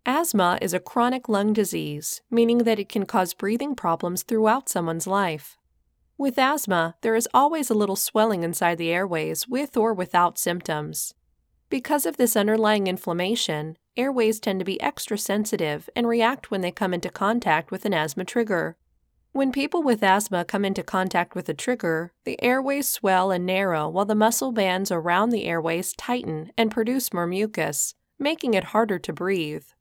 Asthma is a chronic lung disease, meaning that it can cause breathing problems throughout someone's life. With asthma, there is always a little swelling inside the airways with or without symptoms. Because of this underlying inflammation, airways tend to be extra sensitive and react when they come into contact with an asthma trigger. When people with asthma come into contact with a trigger, the airways swell and narrow while the muscle bands around the airways tighten and produce more mucus, making it harder to breathe.